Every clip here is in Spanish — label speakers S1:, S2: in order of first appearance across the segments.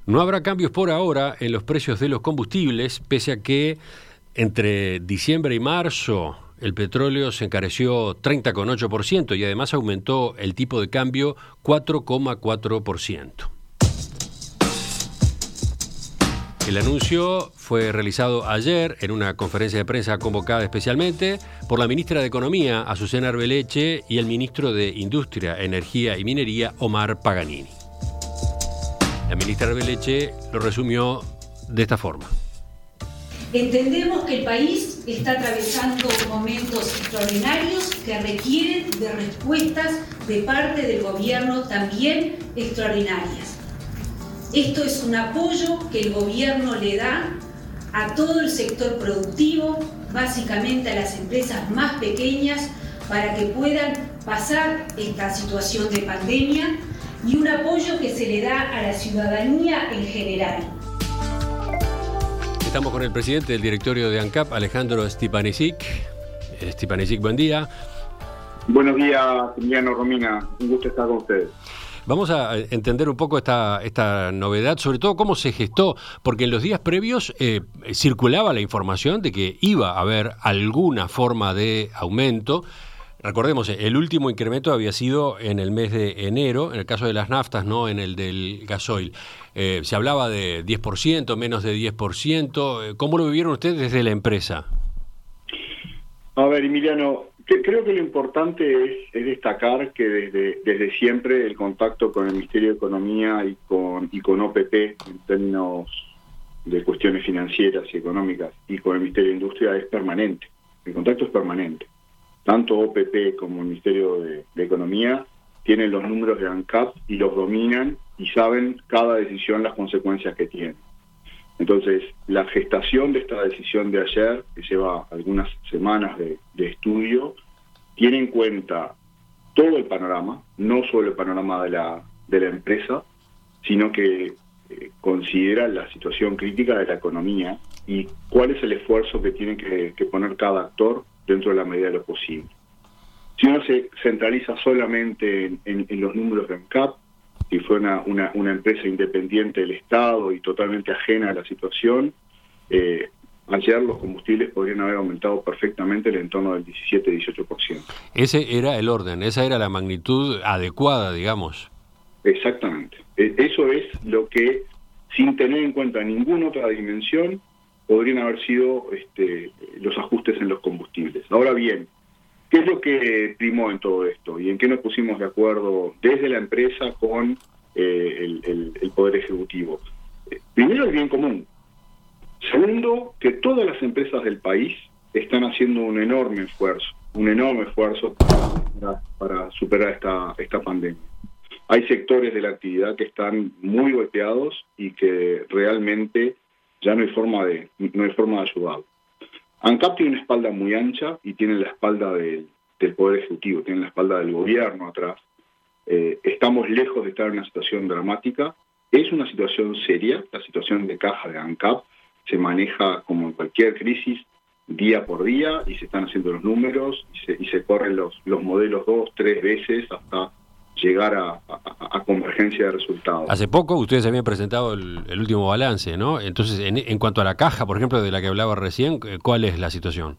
S1: No habrá cambios por ahora en los precios de los combustibles, pese a que entre diciembre y marzo el petróleo se encareció 30,8% y además aumentó el tipo de cambio 4,4%. El anuncio fue realizado ayer en una conferencia de prensa convocada especialmente por la ministra de Economía, Azucena Arbeleche, y el ministro de Industria, Energía y Minería, Omar Paganini. La ministra Arbeleche lo resumió de esta forma.
S2: Entendemos que el país está atravesando momentos extraordinarios que requieren de respuestas de parte del gobierno también extraordinarias. Esto es un apoyo que el gobierno le da a todo el sector productivo, básicamente a las empresas más pequeñas, para que puedan pasar esta situación de pandemia, y un apoyo que se le da a la ciudadanía en general.
S1: Estamos con el presidente del directorio de ANCAP, Alejandro Stipanisic. Stipanisic, buen día.
S3: Buenos días, Emiliano, Romina. Un gusto estar con ustedes.
S1: Vamos a entender un poco esta novedad, sobre todo cómo se gestó, porque en los días previos circulaba la información de que iba a haber alguna forma de aumento. Recordemos, el último incremento había sido en el mes de enero, en el caso de las naftas, no en el del gasoil. Se hablaba de 10%, menos de 10%. ¿Cómo lo vivieron ustedes desde la empresa?
S3: A ver, Emiliano, creo que lo importante es destacar que desde siempre el contacto con el Ministerio de Economía y con OPP en términos de cuestiones financieras y económicas y con el Ministerio de Industria es permanente. El contacto es permanente. Tanto OPP como el Ministerio de Economía tienen los números de ANCAP y los dominan y saben cada decisión las consecuencias que tiene. Entonces, la gestación de esta decisión de ayer, que lleva algunas semanas de estudio, tiene en cuenta todo el panorama, no solo el panorama de la empresa, sino que considera la situación crítica de la economía y cuál es el esfuerzo que tiene que poner cada actor dentro de la medida de lo posible. Si uno se centraliza solamente en los números de ANCAP, si fue una empresa independiente del Estado y totalmente ajena a la situación, ayer los combustibles podrían haber aumentado perfectamente en torno del 17-18%.
S1: Ese era el orden, esa era la magnitud adecuada, digamos.
S3: Exactamente. Eso es lo que, sin tener en cuenta ninguna otra dimensión, podrían haber sido los ajustes en los combustibles. Ahora bien, ¿qué es lo que primó en todo esto? ¿Y en qué nos pusimos de acuerdo desde la empresa con el Poder Ejecutivo? Primero, el bien común. Segundo, que todas las empresas del país están haciendo un enorme esfuerzo para superar esta pandemia. Hay sectores de la actividad que están muy golpeados y que realmente ya no hay forma de ayudar. ANCAP tiene una espalda muy ancha y tiene la espalda del Poder Ejecutivo, tiene la espalda del gobierno atrás. Estamos lejos de estar en una situación dramática. Es una situación seria, la situación de caja de ANCAP se maneja como en cualquier crisis, día por día, y se están haciendo los números, y se corren los modelos 2, 3 veces hasta llegar a convergencia de resultados.
S1: Hace poco ustedes habían presentado el último balance, ¿no? Entonces, en cuanto a la caja, por ejemplo, de la que hablaba recién, ¿cuál es la situación?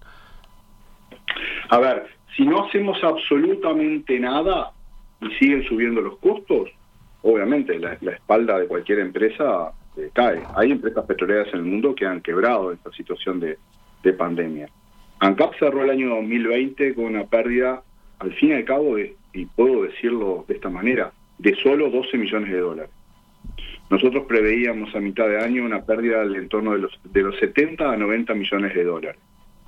S3: A ver, si no hacemos absolutamente nada y siguen subiendo los costos, obviamente la espalda de cualquier empresa cae. Hay empresas petroleras en el mundo que han quebrado en esta situación de pandemia. ANCAP cerró el año 2020 con una pérdida, al fin y al cabo, y puedo decirlo de esta manera, de solo $12 millones. Nosotros preveíamos a mitad de año una pérdida del entorno de los 70 a 90 millones de dólares.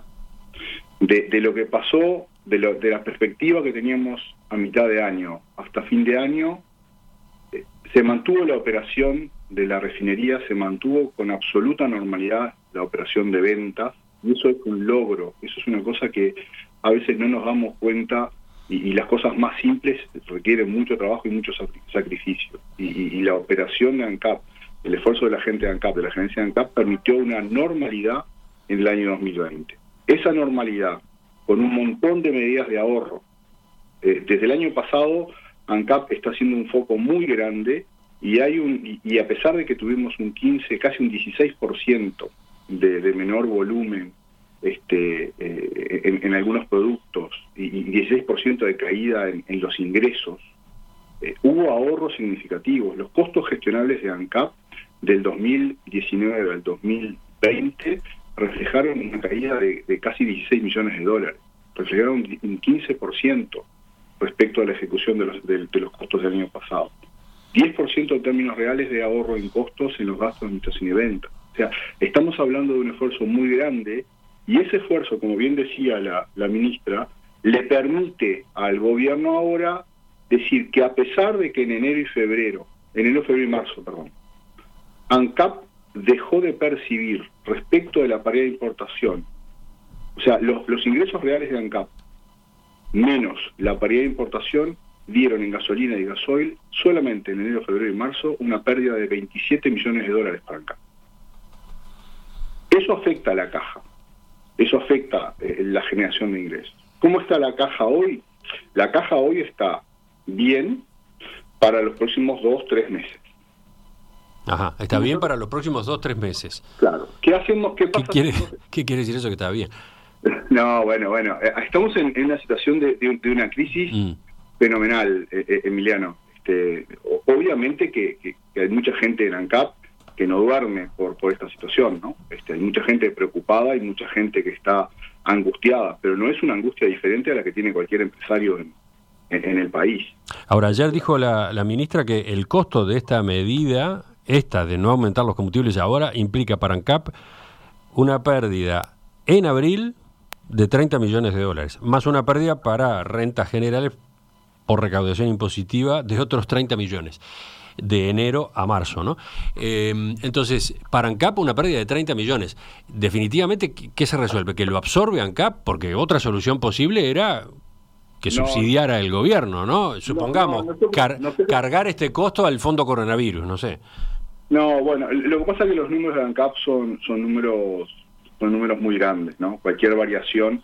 S3: De lo que pasó, de la perspectiva que teníamos a mitad de año hasta fin de año, se mantuvo la operación de la refinería, se mantuvo con absoluta normalidad la operación de ventas, y eso es un logro, eso es una cosa que a veces no nos damos cuenta, y las cosas más simples requieren mucho trabajo y mucho sacrificio, y la operación de ANCAP, el esfuerzo de la gente de ANCAP, de la gerencia de ANCAP, permitió una normalidad en el año 2020. Esa normalidad, con un montón de medidas de ahorro, desde el año pasado ANCAP está haciendo un foco muy grande y a pesar de que tuvimos un 15, casi un 16% de menor volumen en algunos productos y 16% de caída en los ingresos, hubo ahorros significativos. Los costos gestionables de ANCAP del 2019 al 2020 reflejaron una caída de casi 16 millones de dólares, reflejaron un 15% respecto a la ejecución de los costos del año pasado. 10% en términos reales de ahorro en costos en los gastos de administración y venta. O sea, estamos hablando de un esfuerzo muy grande, y ese esfuerzo, como bien decía la ministra, le permite al gobierno ahora decir que a pesar de que en enero, febrero y marzo, ANCAP dejó de percibir respecto de la paridad de importación, o sea, los ingresos reales de ANCAP menos la paridad de importación dieron en gasolina y gasoil solamente en enero, febrero y marzo una pérdida de 27 millones de dólares para ANCAP. Eso afecta a la caja, eso afecta la generación de ingresos. ¿Cómo está la caja hoy? La caja hoy está bien para los próximos 2-3 meses.
S1: Ajá, está bien para los próximos 2-3 meses.
S3: Claro. ¿Qué hacemos? ¿Qué pasa?
S1: ¿Qué quiere decir eso que está bien?
S3: No, bueno. Estamos en una situación de una crisis fenomenal, Emiliano. Obviamente que hay mucha gente en ANCAP que no duerme por esta situación, ¿no? Hay mucha gente preocupada y mucha gente que está angustiada, pero no es una angustia diferente a la que tiene cualquier empresario en el país.
S1: Ahora, ayer dijo la ministra que el costo de esta medida, de no aumentar los combustibles ahora, implica para ANCAP una pérdida en abril de 30 millones de dólares, más una pérdida para rentas generales por recaudación impositiva de otros 30 millones. De enero a marzo, ¿no? Entonces, para ANCAP una pérdida de 30 millones. Definitivamente, ¿qué se resuelve? ¿Que lo absorbe ANCAP? Porque otra solución posible era que subsidiara el gobierno, ¿no? Supongamos, cargar este costo al fondo coronavirus, no sé.
S3: No, bueno, lo que pasa es que los números de ANCAP son números muy grandes, ¿no? Cualquier variación,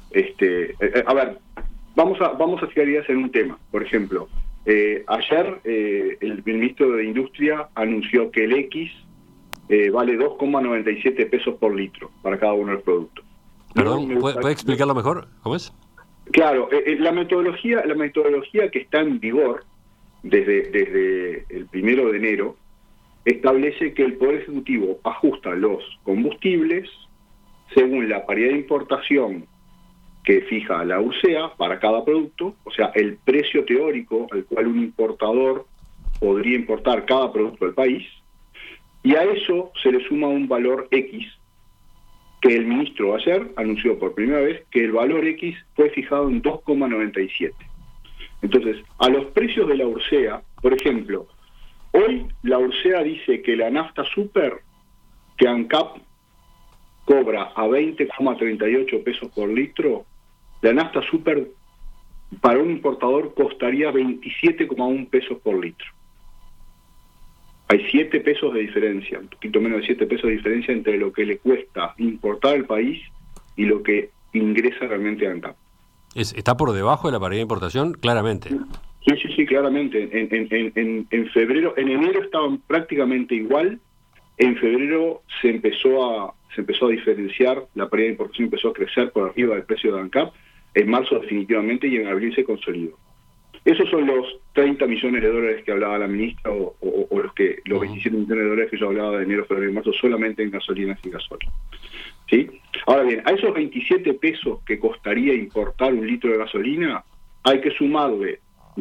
S3: a ver, vamos a fijar ideas en un tema. Por ejemplo, ayer el ministro de Industria anunció que el X vale 2,97 pesos por litro para cada uno de los productos.
S1: Perdón, ¿puede explicarlo mejor? ¿Cómo es?
S3: Claro, la metodología que está en vigor desde el 1 de enero establece que el Poder Ejecutivo ajusta los combustibles según la paridad de importación que fija la URSEA para cada producto, o sea, el precio teórico al cual un importador podría importar cada producto del país, y a eso se le suma un valor X, que el ministro ayer anunció por primera vez que el valor X fue fijado en 2,97. Entonces, a los precios de la URSEA, por ejemplo, hoy la URSEA dice que la nafta super, que ANCAP cobra a 20,38 pesos por litro, la nafta super para un importador costaría 27,1 pesos por litro. Hay 7 pesos de diferencia, un poquito menos de 7 pesos de diferencia entre lo que le cuesta importar al país y lo que ingresa realmente a ANCAP.
S1: ¿Está por debajo de la paridad de importación? Claramente.
S3: Sí, claramente. En febrero, en enero estaban prácticamente igual. En febrero se empezó a diferenciar, la paridad de importación empezó a crecer por arriba del precio de ANCAP. En marzo definitivamente, y en abril se consolidó. Esos son los 30 millones de dólares que hablaba la ministra o los 27 millones de dólares que yo hablaba de enero, febrero y marzo solamente en gasolinas y gasoil. ¿Sí? Ahora bien, a esos 27 pesos que costaría importar un litro de gasolina, hay que sumarle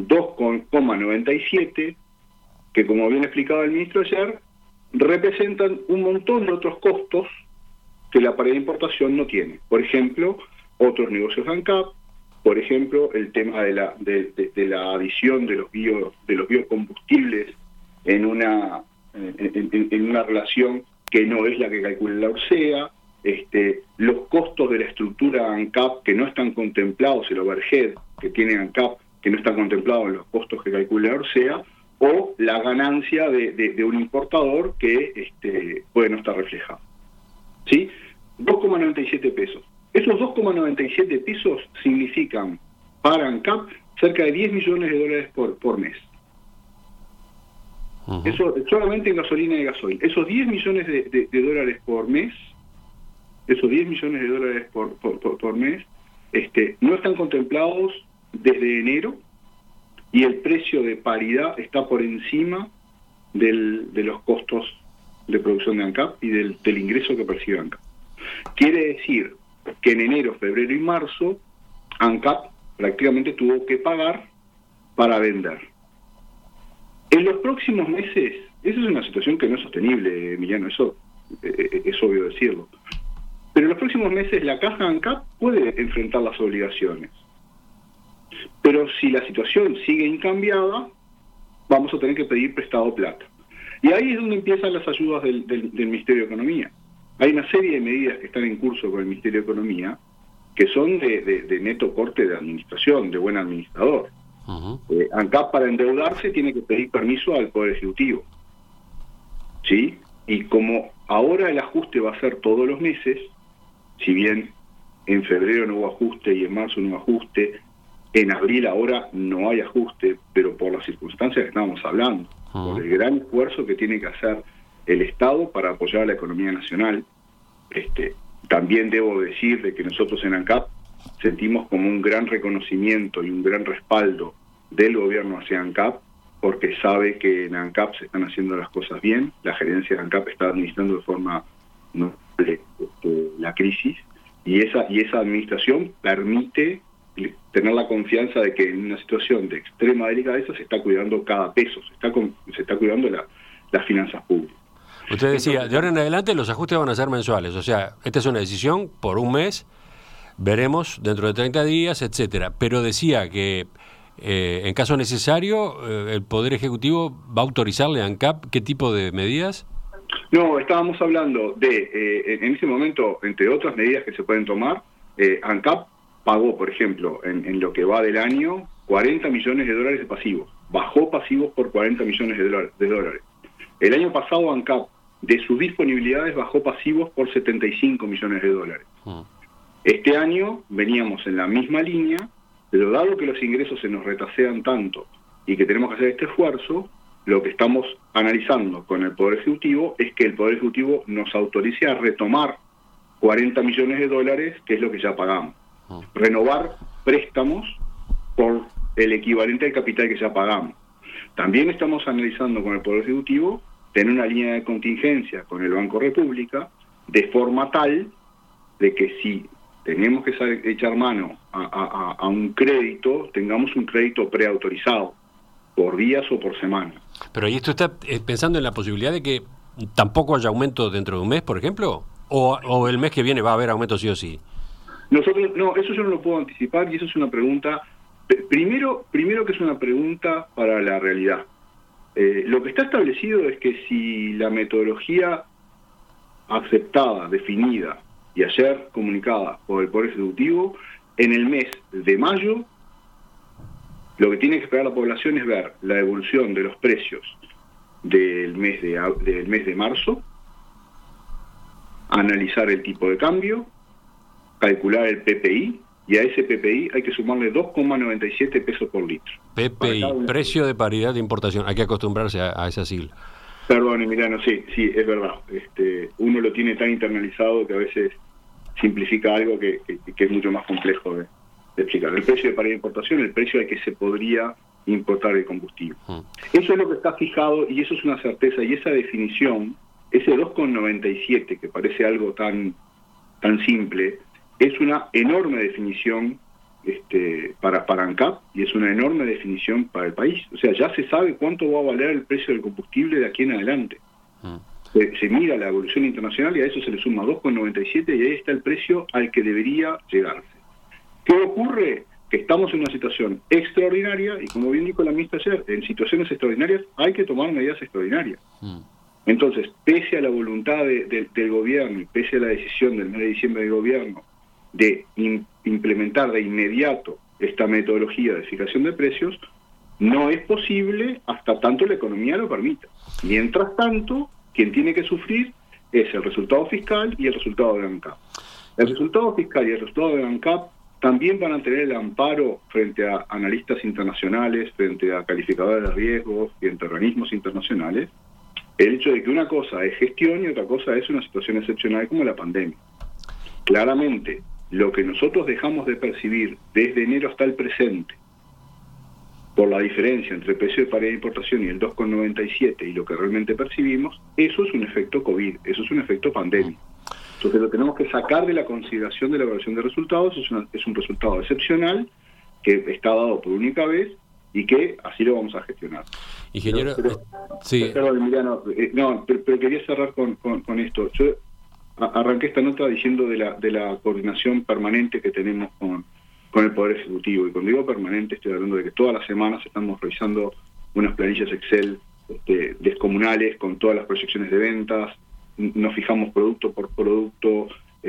S3: 2,97, que como bien explicaba el ministro ayer, representan un montón de otros costos que la paridad de importación no tiene. Por ejemplo, otros negocios de ANCAP, por ejemplo, el tema de la adición de los biocombustibles en una relación que no es la que calcula la URSEA, los costos de la estructura ANCAP que no están contemplados, el overhead que tiene ANCAP que no está contemplado en los costos que calcula la URSEA, o la ganancia de un importador que puede no estar reflejado. ¿Sí? 2,97 pesos. Esos 2,97 pesos significan para ANCAP cerca de 10 millones de dólares por mes. Eso solamente en gasolina y gasoil. Esos 10 millones de dólares por mes, esos 10 millones de dólares por mes, no están contemplados desde enero, y el precio de paridad está por encima de los costos de producción de ANCAP y del ingreso que percibe ANCAP. Quiere decir que en enero, febrero y marzo, ANCAP prácticamente tuvo que pagar para vender. En los próximos meses, esa es una situación que no es sostenible, Emiliano, eso es obvio decirlo. Pero en los próximos meses la caja ANCAP puede enfrentar las obligaciones. Pero si la situación sigue incambiada, vamos a tener que pedir prestado plata. Y ahí es donde empiezan las ayudas del Ministerio de Economía. Hay una serie de medidas que están en curso con el Ministerio de Economía que son de neto corte de administración, de buen administrador. ANCAP, para endeudarse, tiene que pedir permiso al Poder Ejecutivo, ¿sí? Y como ahora el ajuste va a ser todos los meses, si bien en febrero no hubo ajuste y en marzo no hubo ajuste, en abril ahora no hay ajuste, pero por las circunstancias que estábamos hablando, por el gran esfuerzo que tiene que hacer el Estado para apoyar a la economía nacional, también debo decir de que nosotros en ANCAP sentimos como un gran reconocimiento y un gran respaldo del gobierno hacia ANCAP, porque sabe que en ANCAP se están haciendo las cosas bien, la gerencia de ANCAP está administrando de forma noble la crisis, y esa administración permite tener la confianza de que en una situación de extrema delicadeza se está cuidando cada peso, se está cuidando las finanzas públicas.
S1: Usted decía, de ahora en adelante los ajustes van a ser mensuales, o sea, esta es una decisión por un mes, veremos dentro de 30 días, etcétera. Pero decía que en caso necesario el Poder Ejecutivo va a autorizarle a ANCAP qué tipo de medidas.
S3: No, estábamos hablando de, en ese momento, entre otras medidas que se pueden tomar, ANCAP pagó, por ejemplo, en lo que va del año, 40 millones de dólares de pasivos. Bajó pasivos por 40 millones de dólares. El año pasado ANCAP, de sus disponibilidades, bajó pasivos por 75 millones de dólares. Este año veníamos en la misma línea, pero dado que los ingresos se nos retasean tanto y que tenemos que hacer este esfuerzo, lo que estamos analizando con el Poder Ejecutivo es que el Poder Ejecutivo nos autorice a retomar 40 millones de dólares, que es lo que ya pagamos. Renovar préstamos por el equivalente al capital que ya pagamos. También estamos analizando con el Poder Ejecutivo tener una línea de contingencia con el Banco República, de forma tal de que si tenemos que echar mano a un crédito, tengamos un crédito preautorizado, por días o por semana.
S1: Pero ¿y esto está pensando en la posibilidad de que tampoco haya aumento dentro de un mes, por ejemplo? ¿O el mes que viene va a haber aumento sí o sí?
S3: Nosotros, no, eso yo no lo puedo anticipar, y eso es una pregunta, primero que es una pregunta para la realidad. Lo que está establecido es que si la metodología aceptada, definida y ayer comunicada por el Poder Ejecutivo, en el mes de mayo, lo que tiene que esperar la población es ver la evolución de los precios del mes de marzo, analizar el tipo de cambio, calcular el PPI, y a ese PPI hay que sumarle 2,97 pesos por litro.
S1: PPI, precio de paridad de importación. Hay que acostumbrarse a esa sigla.
S3: Perdón, Emiliano, sí, es verdad. Uno lo tiene tan internalizado que a veces simplifica algo que es mucho más complejo de explicar. El precio de paridad de importación, el precio al que se podría importar el combustible. Eso es lo que está fijado, y eso es una certeza, y esa definición, ese 2,97, que parece algo tan simple, es una enorme definición para ANCAP, y es una enorme definición para el país. O sea, ya se sabe cuánto va a valer el precio del combustible de aquí en adelante. Se mira la evolución internacional y a eso se le suma 2,97, y ahí está el precio al que debería llegarse. ¿Qué ocurre? Que estamos en una situación extraordinaria, y como bien dijo la ministra ayer, en situaciones extraordinarias hay que tomar medidas extraordinarias. Entonces, pese a la voluntad del gobierno y pese a la decisión del mes de diciembre del gobierno de implementar de inmediato esta metodología de fijación de precios, no es posible hasta tanto la economía lo permita. Mientras tanto, quien tiene que sufrir es el resultado fiscal y el resultado de ANCAP. El resultado fiscal y el resultado de ANCAP también van a tener el amparo frente a analistas internacionales, frente a calificadores de riesgos, frente a organismos internacionales, el hecho de que una cosa es gestión y otra cosa es una situación excepcional como la pandemia. Claramente, lo que nosotros dejamos de percibir desde enero hasta el presente, por la diferencia entre el precio de paridad de importación y el 2,97 y lo que realmente percibimos, eso es un efecto COVID, eso es un efecto pandemia. Entonces lo tenemos que sacar de la consideración de la evaluación de resultados, es un resultado excepcional que está dado por única vez y que así lo vamos a gestionar.
S1: Ingeniero,
S3: sí. Perdón, Emiliano, pero quería cerrar con esto. Yo arranqué esta nota diciendo de la coordinación permanente que tenemos con el Poder Ejecutivo, y cuando digo permanente estoy hablando de que todas las semanas estamos revisando unas planillas Excel descomunales con todas las proyecciones de ventas, nos fijamos producto por producto,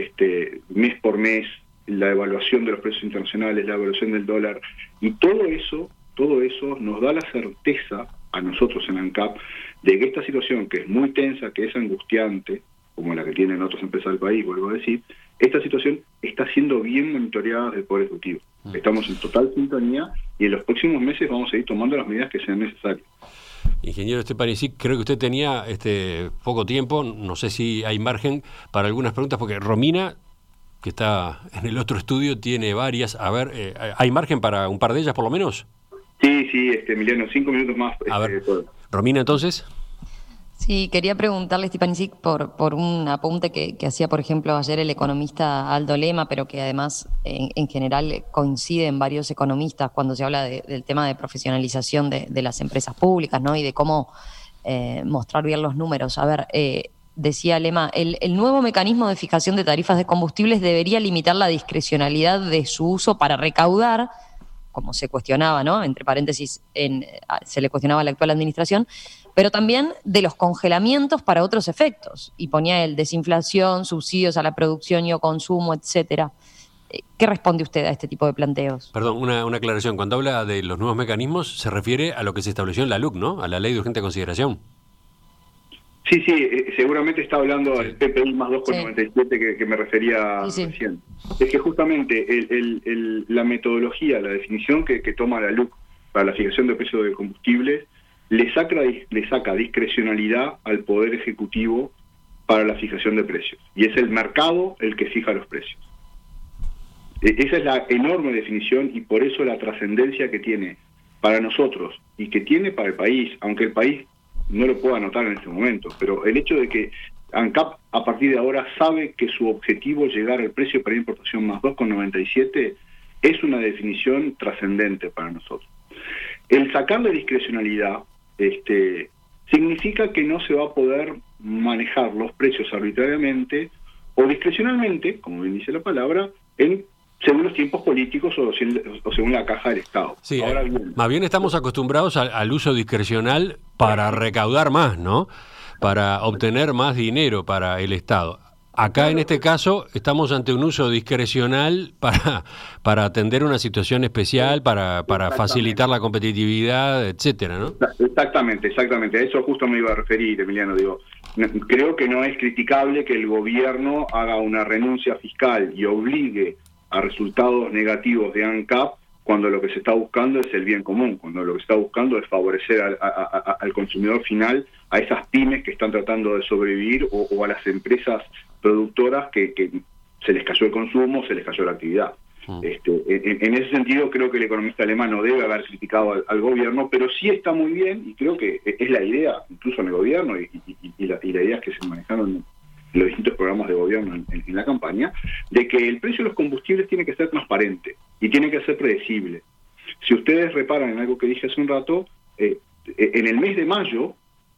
S3: mes por mes, la evaluación de los precios internacionales, la evaluación del dólar, y todo eso nos da la certeza a nosotros en ANCAP de que esta situación, que es muy tensa, que es angustiante, como la que tienen otras empresas del país, vuelvo a decir, esta situación está siendo bien monitoreada del Poder Ejecutivo. Estamos en total sintonía y en los próximos meses vamos a ir tomando las medidas que sean necesarias.
S1: Ingeniero Stepanisic, creo que usted tenía poco tiempo, no sé si hay margen para algunas preguntas, porque Romina, que está en el otro estudio, tiene varias. A ver, ¿hay margen para un par de ellas por lo menos?
S3: Sí, Emiliano, 5 minutos más.
S1: A ver, Romina, entonces.
S4: Sí, quería preguntarle, Stepanisic, por un apunte que hacía, por ejemplo, ayer el economista Aldo Lema, pero que además en general coinciden varios economistas cuando se habla del tema de profesionalización de las empresas públicas, ¿no? Y de cómo mostrar bien los números. A ver, decía Lema, el nuevo mecanismo de fijación de tarifas de combustibles debería limitar la discrecionalidad de su uso para recaudar, como se cuestionaba, ¿no? Entre paréntesis, se le cuestionaba a la actual administración, pero también de los congelamientos para otros efectos. Y ponía el desinflación, subsidios a la producción y o consumo, etcétera. ¿Qué responde usted a este tipo de planteos?
S1: Perdón, una aclaración. Cuando habla de los nuevos mecanismos, se refiere a lo que se estableció en la LUC, ¿no? A la Ley de Urgente Consideración.
S3: Sí, seguramente está hablando del PPI más 2,97 que me refería recién. Es que justamente la metodología, la definición que toma la LUC para la fijación de precios de combustibles, le saca discrecionalidad al Poder Ejecutivo para la fijación de precios. Y es el mercado el que fija los precios. Esa es la enorme definición y por eso la trascendencia que tiene para nosotros y que tiene para el país, aunque el país no lo pueda notar en este momento, pero el hecho de que ANCAP a partir de ahora sabe que su objetivo es llegar al precio para importación más 2,97 es una definición trascendente para nosotros. El sacarle discrecionalidad significa que no se va a poder manejar los precios arbitrariamente o discrecionalmente, como bien dice la palabra, según los tiempos políticos o según la caja del Estado.
S1: Sí, ahora más bien estamos acostumbrados al uso discrecional para recaudar más, ¿no? Para obtener más dinero para el Estado. Acá en este caso estamos ante un uso discrecional para atender una situación especial, para facilitar la competitividad, etcétera, ¿no?
S3: Exactamente. A eso justo me iba a referir, Emiliano. Creo que no es criticable que el gobierno haga una renuncia fiscal y obligue a resultados negativos de ANCAP cuando lo que se está buscando es el bien común, cuando lo que se está buscando es favorecer al consumidor final, a esas pymes que están tratando de sobrevivir o a las empresas productoras que se les cayó el consumo, se les cayó la actividad. En ese sentido creo que el economista alemán no debe haber criticado al gobierno, pero sí está muy bien, y creo que es la idea, incluso en el gobierno, y la idea que se manejaron en los distintos programas de gobierno en la campaña, de que el precio de los combustibles tiene que ser transparente y tiene que ser predecible. Si ustedes reparan en algo que dije hace un rato, en el mes de mayo,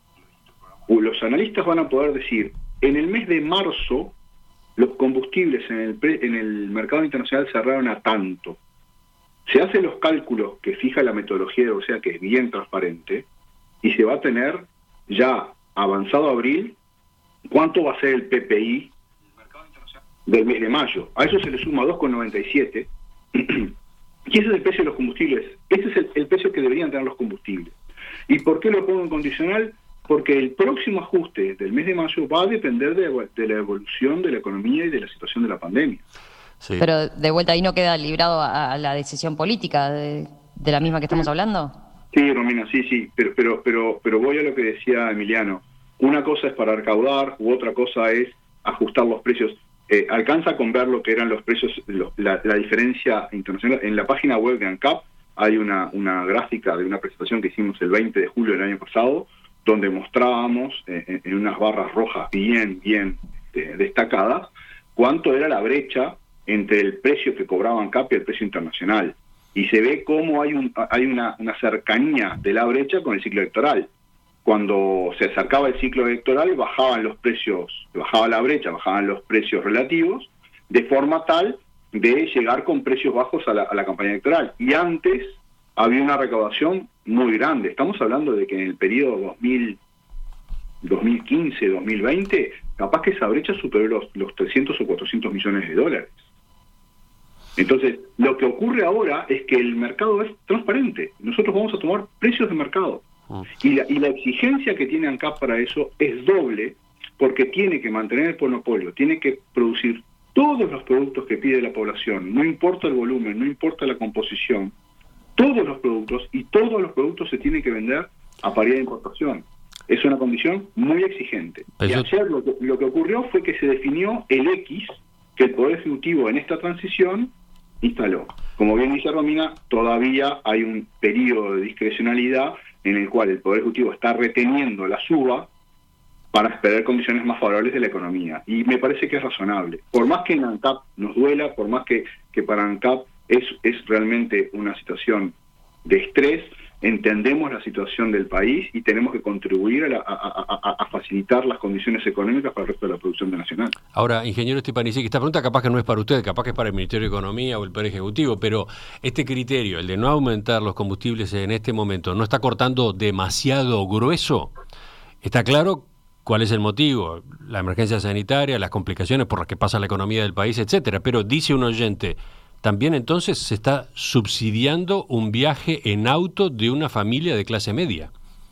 S3: los analistas van a poder decir, en el mes de marzo, los combustibles en el mercado internacional cerraron a tanto. Se hacen los cálculos que fija la metodología, o sea que es bien transparente, y se va a tener ya avanzado abril cuánto va a ser el PPI del mes de mayo. A eso se le suma 2,97, y ese es el precio de los combustibles. Ese es el precio que deberían tener los combustibles. ¿Y por qué lo pongo en condicional? Porque el próximo ajuste del mes de mayo va a depender de la evolución de la economía y de la situación de la pandemia.
S1: Sí.
S4: Pero de vuelta ahí no queda librado a la decisión política de la misma que estamos hablando.
S3: Sí, Romina, sí, pero voy a lo que decía Emiliano. Una cosa es para recaudar, u otra cosa es ajustar los precios. Alcanza con ver lo que eran los precios, la diferencia internacional. En la página web de ANCAP hay una gráfica de una presentación que hicimos el 20 de julio del año pasado, donde mostrábamos en unas barras rojas bien destacadas cuánto era la brecha entre el precio que cobraba ANCAP y el precio internacional. Y se ve cómo hay una cercanía de la brecha con el ciclo electoral. Cuando se acercaba el ciclo electoral, bajaban los precios, bajaba la brecha, bajaban los precios relativos, de forma tal de llegar con precios bajos a la campaña electoral. Y antes había una recaudación muy grande. Estamos hablando de que en el periodo 2015-2020, capaz que esa brecha superó los 300 o 400 millones de dólares. Entonces, lo que ocurre ahora es que el mercado es transparente. Nosotros vamos a tomar precios de mercado. Y la exigencia que tiene ANCAP para eso es doble, porque tiene que mantener el monopolio, tiene que producir todos los productos que pide la población, no importa el volumen, no importa la composición, todos los productos, y todos los productos se tienen que vender a paridad de importación. Es una condición muy exigente. Y ayer lo que ocurrió fue que se definió el X que el Poder Ejecutivo en esta transición instaló. Como bien dice Romina, todavía hay un periodo de discrecionalidad en el cual el Poder Ejecutivo está reteniendo la suba para esperar condiciones más favorables de la economía. Y me parece que es razonable. Por más que en ANCAP nos duela, por más que para ANCAP es realmente una situación de estrés, entendemos la situación del país y tenemos que contribuir a facilitar las condiciones económicas para el resto de la producción nacional.
S1: Ahora, ingeniero Stepanisic, esta pregunta capaz que no es para usted, capaz que es para el Ministerio de Economía o el Poder Ejecutivo, pero este criterio, el de no aumentar los combustibles en este momento, ¿no está cortando demasiado grueso? Está claro cuál es el motivo, la emergencia sanitaria, las complicaciones por las que pasa la economía del país, etcétera, pero dice un oyente, también entonces se está subsidiando un viaje en auto de una familia de clase media.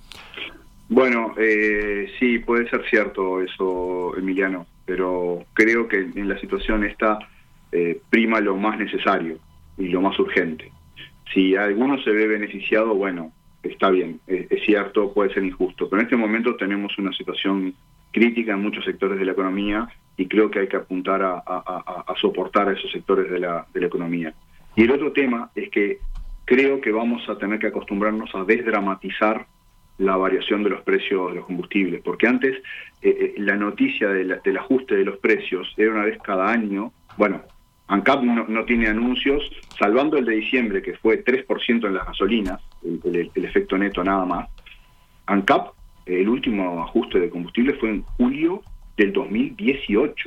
S3: Bueno, sí, puede ser cierto eso, Emiliano, pero creo que en la situación esta prima lo más necesario y lo más urgente. Si alguno se ve beneficiado, bueno, está bien, es cierto, puede ser injusto, pero en este momento tenemos una situación crítica en muchos sectores de la economía y creo que hay que apuntar a soportar a esos sectores de la economía. Y el otro tema es que creo que vamos a tener que acostumbrarnos a desdramatizar la variación de los precios de los combustibles, porque antes la noticia del ajuste de los precios era una vez cada año. Bueno, ANCAP no tiene anuncios, salvando el de diciembre, que fue 3% en las gasolinas, el efecto neto nada más. ANCAP, el último ajuste de combustible fue en julio del 2018.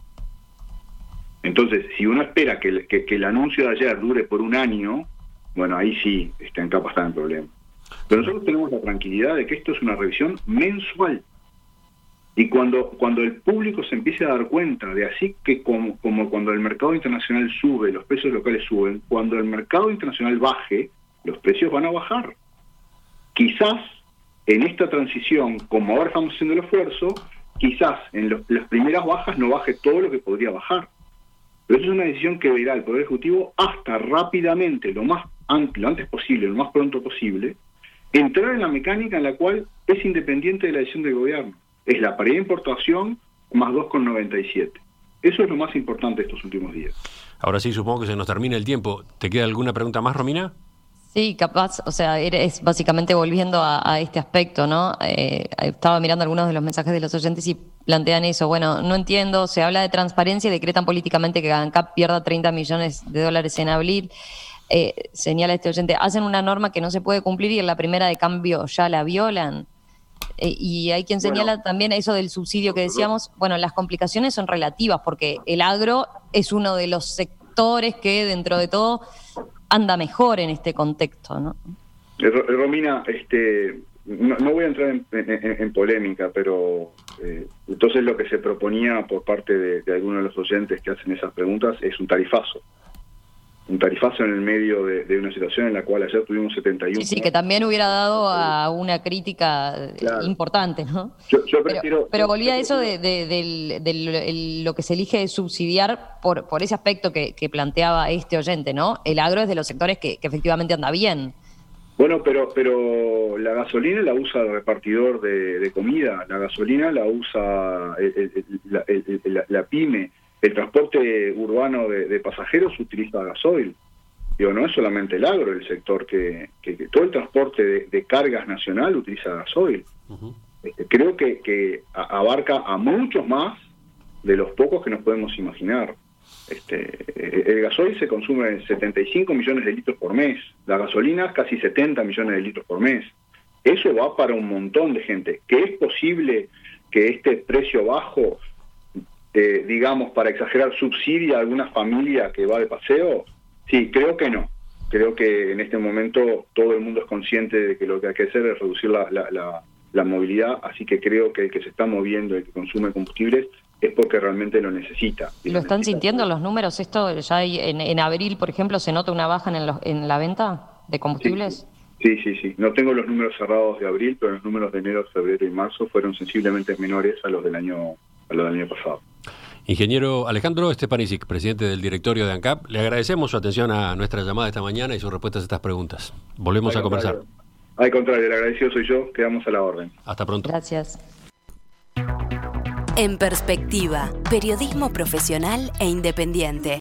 S3: Entonces, si uno espera que el anuncio de ayer dure por un año, bueno, ahí sí ANCAP está en problema. Pero nosotros tenemos la tranquilidad de que esto es una revisión mensual. Y cuando el público se empiece a dar cuenta de así que como cuando el mercado internacional sube, los precios locales suben, cuando el mercado internacional baje, los precios van a bajar. Quizás en esta transición, como ahora estamos haciendo el esfuerzo, quizás en las primeras bajas no baje todo lo que podría bajar. Pero eso es una decisión que verá el Poder Ejecutivo hasta rápidamente, lo antes posible, lo más pronto posible, entrar en la mecánica en la cual es independiente de la decisión del gobierno. Es la paridad de importación más 2,97. Eso es lo más importante estos últimos días.
S1: Ahora sí, supongo que se nos termina el tiempo. ¿Te queda alguna pregunta más, Romina?
S4: Sí, capaz, o sea, es básicamente volviendo a este aspecto, ¿no? Estaba mirando algunos de los mensajes de los oyentes y plantean eso. Bueno, no entiendo, se habla de transparencia y decretan políticamente que ANCAP pierda 30 millones de dólares en abril. Señala este oyente, hacen una norma que no se puede cumplir y en la primera de cambio ya la violan. Y hay quien señala también eso del subsidio que decíamos. Bueno, las complicaciones son relativas porque el agro es uno de los sectores que dentro de todo anda mejor en este contexto, ¿no?
S3: Romina, no voy a entrar en polémica, pero entonces lo que se proponía por parte de algunos de los oyentes que hacen esas preguntas es un tarifazo. un tarifazo en el medio de una situación en la cual ayer tuvimos 71.
S4: Sí, que también hubiera dado a una crítica importante, ¿no?
S3: Yo prefiero,
S4: pero volví a eso de lo que se elige de subsidiar por ese aspecto que planteaba este oyente, ¿no? El agro es de los sectores que efectivamente anda bien.
S3: Bueno, pero la gasolina la usa el repartidor de comida, la gasolina la usa la pyme, el transporte urbano de pasajeros utiliza gasoil. Digo, no es solamente el agro el sector que todo el transporte de cargas nacional utiliza gasoil. Uh-huh. Creo que abarca a muchos más de los pocos que nos podemos imaginar. El gasoil se consume 75 millones de litros por mes, la gasolina casi 70 millones de litros por mes. Eso va para un montón de gente. ¿Que es posible que este precio bajo, digamos, para exagerar, subsidie a alguna familia que va de paseo? Sí, creo que no. Creo que en este momento todo el mundo es consciente de que lo que hay que hacer es reducir la movilidad, así que creo que el que se está moviendo, el que consume combustibles, es porque realmente lo necesita.
S4: ¿Lo están sintiendo los números? ¿Esto ya hay, en abril, por ejemplo, se nota una baja en la venta de combustibles?
S3: Sí. No tengo los números cerrados de abril, pero los números de enero, febrero y marzo fueron sensiblemente menores a los del año pasado.
S1: Ingeniero Alejandro Stepanisic, presidente del directorio de ANCAP, le agradecemos su atención a nuestra llamada esta mañana y sus respuestas a estas preguntas. Volvemos a conversar.
S3: Al contrario, el agradecido soy yo, quedamos a la orden.
S1: Hasta pronto.
S4: Gracias.
S5: En Perspectiva, periodismo profesional e independiente.